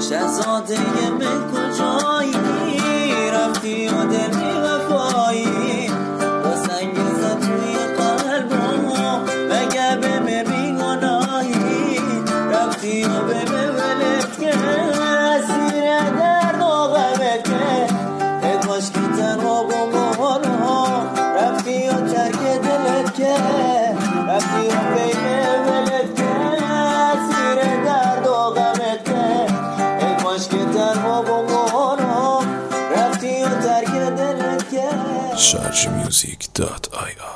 شهزاده من کجایی رفتی و دل بی وفایی با سنگ زد توی قلبم مگه به من بیگناهی رفتی و به من ولد که اسیر درد و غمت که ای کاش که تنها بمانم رفتی و ترک دلت که رفتی و به من ولد که اسیر درد و غمت که ای کاش که تنها بمانم رفتی و ترک دلت که sharjmusic.ir